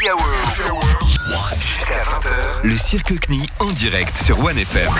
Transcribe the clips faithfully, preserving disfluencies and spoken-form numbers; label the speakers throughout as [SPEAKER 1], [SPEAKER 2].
[SPEAKER 1] Happy Hour. Jusqu'à vingt heures. Le Cirque Knie en direct sur One F M.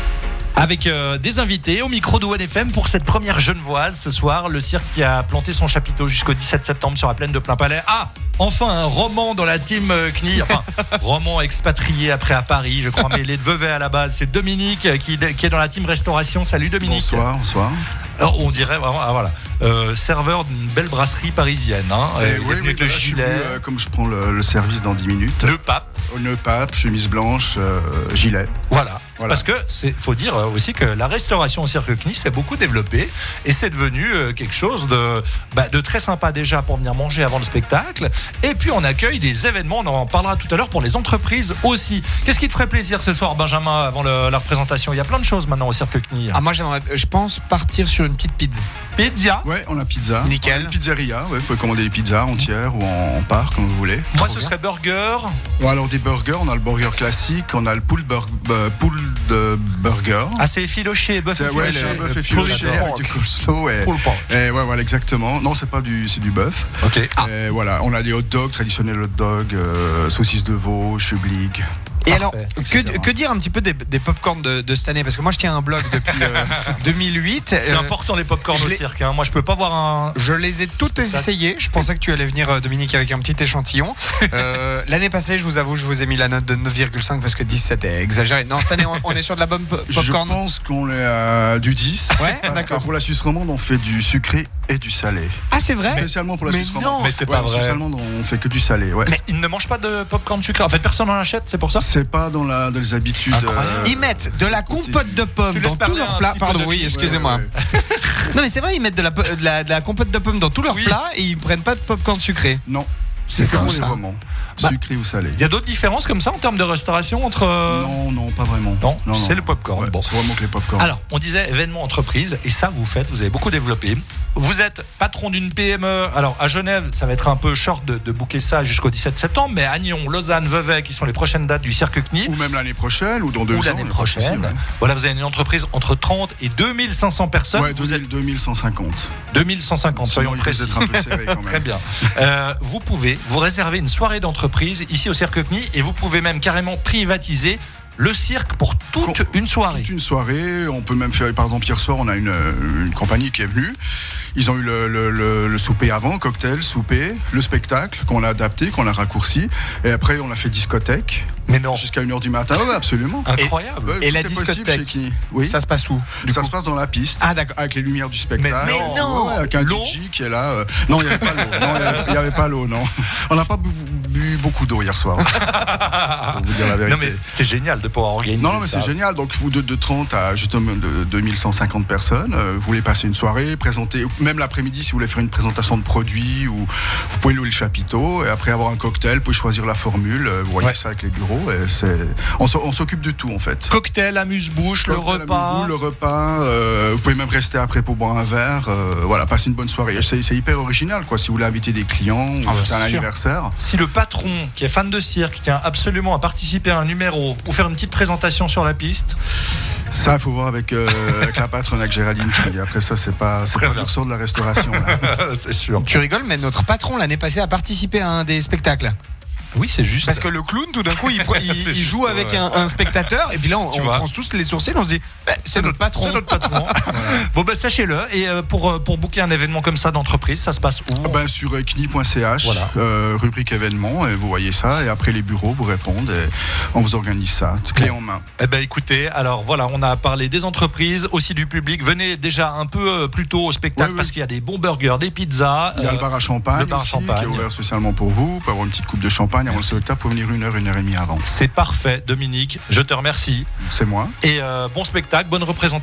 [SPEAKER 2] Avec euh, des invités au micro de One F M pour cette première Genevoise ce soir. Le cirque qui a planté son chapiteau jusqu'au dix-sept septembre sur la plaine de Plainpalais. Ah, enfin un roman dans la team euh, Knie. Enfin, roman expatrié après à Paris, je crois, mais il est de Vevey à la base. C'est Dominique euh, qui, qui est dans la team Restauration. Salut Dominique.
[SPEAKER 3] Bonsoir, bonsoir.
[SPEAKER 2] Alors, on dirait vraiment, ah, voilà, euh, serveur d'une belle brasserie parisienne. Hein,
[SPEAKER 3] Eh
[SPEAKER 2] euh,
[SPEAKER 3] oui, oui,
[SPEAKER 2] avec le
[SPEAKER 3] voilà, je suis
[SPEAKER 2] gilet,
[SPEAKER 3] venu, euh, comme je prends le, le service dans dix minutes.
[SPEAKER 2] le pape.
[SPEAKER 3] Au nœud pape, chemise blanche, euh, gilet.
[SPEAKER 2] Voilà.
[SPEAKER 3] Voilà.
[SPEAKER 2] Parce que c'est faut dire aussi que la restauration au Cirque Knie s'est beaucoup développée et c'est devenu euh, quelque chose de, bah, de très sympa déjà pour venir manger avant le spectacle. Et puis on accueille des événements, on en parlera tout à l'heure, pour les entreprises aussi. Qu'est-ce qui te ferait plaisir ce soir, Benjamin, avant le, la représentation? Il y a plein de choses maintenant au Cirque Knie.
[SPEAKER 4] Ah, moi j'aimerais, je pense partir sur une petite pizza.
[SPEAKER 2] Pizza.
[SPEAKER 3] Ouais, on a pizza.
[SPEAKER 4] Nickel.
[SPEAKER 3] On a une pizzeria, ouais, vous pouvez commander des pizzas entières ou en, en part, comme vous voulez.
[SPEAKER 2] Moi,
[SPEAKER 4] Trop
[SPEAKER 2] ce
[SPEAKER 4] bien.
[SPEAKER 2] serait burger.
[SPEAKER 3] Bon, alors des burgers, on a le burger classique, on a le pool, bur- euh, pool de burger.
[SPEAKER 2] Ah, c'est effiloché, bœuf
[SPEAKER 3] C'est ouais,
[SPEAKER 2] effiloché.
[SPEAKER 3] c'est un bœuf
[SPEAKER 2] Le
[SPEAKER 3] effiloché
[SPEAKER 2] pulled
[SPEAKER 3] avec
[SPEAKER 2] pork.
[SPEAKER 3] du coleslaw. Et,
[SPEAKER 2] Pulled pork.
[SPEAKER 3] et ouais, voilà, exactement. Non, c'est pas du, c'est du bœuf.
[SPEAKER 2] Ok.
[SPEAKER 3] Et voilà, on a des hot dogs, traditionnels hot dogs, euh, saucisses de veau, chublig.
[SPEAKER 4] Et
[SPEAKER 2] Parfait,
[SPEAKER 4] alors, que,
[SPEAKER 3] et cetera.
[SPEAKER 4] que dire un petit peu des, des pop-corn de, de cette année? Parce que moi je tiens un blog depuis euh, deux mille huit.
[SPEAKER 2] C'est
[SPEAKER 4] Euh,
[SPEAKER 2] important les pop-corn
[SPEAKER 4] je
[SPEAKER 2] au
[SPEAKER 4] l'ai-
[SPEAKER 2] cirque. Hein. Moi, je peux pas voir un.
[SPEAKER 4] Je les ai toutes
[SPEAKER 2] Spectacle.
[SPEAKER 4] essayées. Je pensais que tu allais venir, euh, Dominique, avec un petit échantillon. Euh, l'année passée, je vous avoue, je vous ai mis la note de neuf virgule cinq parce que dix c'était exagéré. Non, cette année, on, on est sur de la bonne po-
[SPEAKER 3] Je
[SPEAKER 4] pop-corn.
[SPEAKER 3] pense qu'on est à du dix.
[SPEAKER 4] Ouais,
[SPEAKER 3] Parce
[SPEAKER 4] d'accord.
[SPEAKER 3] que pour la Suisse romande, on fait du sucré et du salé.
[SPEAKER 4] Ah, c'est vrai?
[SPEAKER 3] Spécialement pour la
[SPEAKER 4] Mais
[SPEAKER 3] Suisse
[SPEAKER 4] non.
[SPEAKER 3] romande.
[SPEAKER 2] Mais c'est
[SPEAKER 3] Ouais,
[SPEAKER 2] pas vrai.
[SPEAKER 3] Spécialement, on fait que du salé. Ouais.
[SPEAKER 2] Mais ils ne mangent pas de pop-corn sucré. En fait, personne n'en achète, c'est pour ça.
[SPEAKER 3] C'est pas dans, la, dans les habitudes.
[SPEAKER 2] Incroyable.
[SPEAKER 3] euh,
[SPEAKER 4] Ils mettent de la compote de pommes
[SPEAKER 2] Tu
[SPEAKER 4] dans
[SPEAKER 2] laisses
[SPEAKER 4] tous
[SPEAKER 2] parler un
[SPEAKER 4] leurs plats.
[SPEAKER 2] petit peu
[SPEAKER 4] Pardon,
[SPEAKER 2] de
[SPEAKER 4] oui,
[SPEAKER 2] Dominique.
[SPEAKER 4] excusez-moi.
[SPEAKER 3] Ouais, ouais.
[SPEAKER 4] Non, mais c'est vrai, ils mettent de la, po- de la, de la compote de pommes dans tous leurs
[SPEAKER 2] Oui.
[SPEAKER 4] plats et ils prennent pas de pop-corn sucré.
[SPEAKER 3] Non,
[SPEAKER 2] C'est
[SPEAKER 3] c'est comme
[SPEAKER 2] fou,
[SPEAKER 3] les
[SPEAKER 2] ça.
[SPEAKER 3] romans.
[SPEAKER 2] Bah,
[SPEAKER 3] Sucré ou salé.
[SPEAKER 2] Il y a d'autres différences comme ça en termes de restauration entre. euh,
[SPEAKER 3] Non, non, pas vraiment.
[SPEAKER 2] Non, c'est le popcorn.
[SPEAKER 3] Ouais,
[SPEAKER 2] Bon.
[SPEAKER 3] C'est vraiment que les popcorn.
[SPEAKER 2] Alors, on disait événement entreprise, et ça, vous faites, vous avez beaucoup développé. Vous êtes patron d'une P M E. Alors, à Genève, ça va être un peu short de, de booker ça jusqu'au dix-sept septembre, mais à Nyon, Lausanne, Vevey, qui sont les prochaines dates du Cirque Knie,
[SPEAKER 3] Ou même l'année prochaine, ou dans deux
[SPEAKER 2] ou
[SPEAKER 3] ans.
[SPEAKER 2] l'année
[SPEAKER 3] il y a pas de
[SPEAKER 2] prochaine.
[SPEAKER 3] souci, ouais.
[SPEAKER 2] Voilà, vous avez une entreprise entre trente et deux mille cinq cents personnes.
[SPEAKER 3] Ouais,
[SPEAKER 2] vous êtes
[SPEAKER 3] deux mille cent cinquante.
[SPEAKER 2] deux mille cent cinquante, soyons
[SPEAKER 3] Sinon, il risque
[SPEAKER 2] précis.
[SPEAKER 3] d'être un peu serré quand même.
[SPEAKER 2] Très bien. Euh, vous pouvez vous réserver une soirée d'entreprise ici au Cirque Knie et vous pouvez même carrément privatiser le cirque pour toute
[SPEAKER 3] Con-
[SPEAKER 2] une soirée.
[SPEAKER 3] Toute une soirée, on peut même faire, par exemple, hier soir, on a une, une compagnie qui est venue. Ils ont eu le, le, le, le souper avant, cocktail, souper, le spectacle qu'on a adapté, qu'on a raccourci. Et après, on a fait discothèque
[SPEAKER 2] Mais non,
[SPEAKER 3] jusqu'à une heure du matin. Ouais, absolument.
[SPEAKER 2] incroyable.
[SPEAKER 3] Ouais,
[SPEAKER 4] Et
[SPEAKER 3] tout
[SPEAKER 4] la
[SPEAKER 3] est possible
[SPEAKER 4] discothèque,
[SPEAKER 3] chez Knie. Oui.
[SPEAKER 4] Ça se passe où? du
[SPEAKER 3] Ça
[SPEAKER 4] coup
[SPEAKER 3] se passe dans la piste.
[SPEAKER 4] Ah, d'accord.
[SPEAKER 3] Avec les lumières du spectacle.
[SPEAKER 2] Mais non.
[SPEAKER 3] Ouais, avec un
[SPEAKER 2] L'eau
[SPEAKER 3] D J qui est là. euh, Non, il n'y avait pas l'eau. Non, il y avait- il n'y avait pas l'eau, non. On n'a pas bu, bu beaucoup d'eau hier soir. Pour vous dire la vérité.
[SPEAKER 2] Non mais c'est génial de pouvoir organiser
[SPEAKER 3] Non, non, mais
[SPEAKER 2] ça.
[SPEAKER 3] c'est génial. Donc, vous, de, de trente à justement de deux mille cent cinquante personnes, euh, vous voulez passer une soirée, présenter, même l'après-midi, si vous voulez faire une présentation de produits, ou vous pouvez louer le chapiteau, et après avoir un cocktail, vous pouvez choisir la formule, euh, vous voyez
[SPEAKER 2] Ouais.
[SPEAKER 3] ça avec les bureaux, et c'est, on, s'o- on s'occupe de tout, en fait.
[SPEAKER 2] Cocktail, amuse-bouche, le
[SPEAKER 3] Cocktail,
[SPEAKER 2] repas.
[SPEAKER 3] amuse-bouche, le repas, euh, vous pouvez même rester après pour boire un verre, euh, voilà, passer une bonne soirée. C'est, c'est hyper original, quoi, si vous voulez inviter des clients, ou
[SPEAKER 4] Ah, bah,
[SPEAKER 3] faire
[SPEAKER 4] c'est
[SPEAKER 3] un
[SPEAKER 4] sûr.
[SPEAKER 3] anniversaire.
[SPEAKER 2] Si le patron qui est fan de cirque tient absolument à participer à un numéro ou faire une petite présentation sur la piste,
[SPEAKER 3] Ça, il faut voir avec, euh, avec la patronne, avec Géraldine, qui, après ça, c'est pas, c'est
[SPEAKER 2] Très
[SPEAKER 3] pas
[SPEAKER 2] bien.
[SPEAKER 3] du ressort de la restauration, là.
[SPEAKER 2] c'est sûr.
[SPEAKER 4] Tu rigoles, mais notre patron l'année passée a participé à un des spectacles.
[SPEAKER 2] Oui, c'est juste.
[SPEAKER 4] Parce que le clown, tout d'un coup, il, pre- il-
[SPEAKER 2] C'est
[SPEAKER 4] il
[SPEAKER 2] juste,
[SPEAKER 4] joue avec
[SPEAKER 2] ouais.
[SPEAKER 4] un, un spectateur, et puis là, on,
[SPEAKER 2] Tu
[SPEAKER 4] on
[SPEAKER 2] vois.
[SPEAKER 4] fronce tous les sourcils, on se dit, bah, c'est notre patron.
[SPEAKER 2] C'est notre patron. Bon, ben sachez-le. Et euh, pour, euh, pour booker un événement comme ça d'entreprise, ça se passe où?
[SPEAKER 3] Ah ben, sur knie point c h,
[SPEAKER 2] Voilà.
[SPEAKER 3] euh, rubrique événements, et vous voyez ça, et après les bureaux vous répondent, et on vous organise ça, clé en main.
[SPEAKER 2] Eh ben écoutez, alors voilà, on a parlé des entreprises, aussi du public. Venez déjà un peu euh, plus tôt au spectacle
[SPEAKER 3] Oui, oui.
[SPEAKER 2] parce qu'il y a des bons burgers, des pizzas.
[SPEAKER 3] Il y a
[SPEAKER 2] euh,
[SPEAKER 3] le bar à champagne,
[SPEAKER 2] le bar à
[SPEAKER 3] aussi,
[SPEAKER 2] champagne.
[SPEAKER 3] qui est ouvert spécialement pour vous, vous pouvez avoir une petite coupe de champagne avant le spectacle, pour venir une heure, une heure et demie avant.
[SPEAKER 2] C'est parfait, Dominique. Je te remercie.
[SPEAKER 3] C'est moi.
[SPEAKER 2] Et euh, bon spectacle, bonne représentation.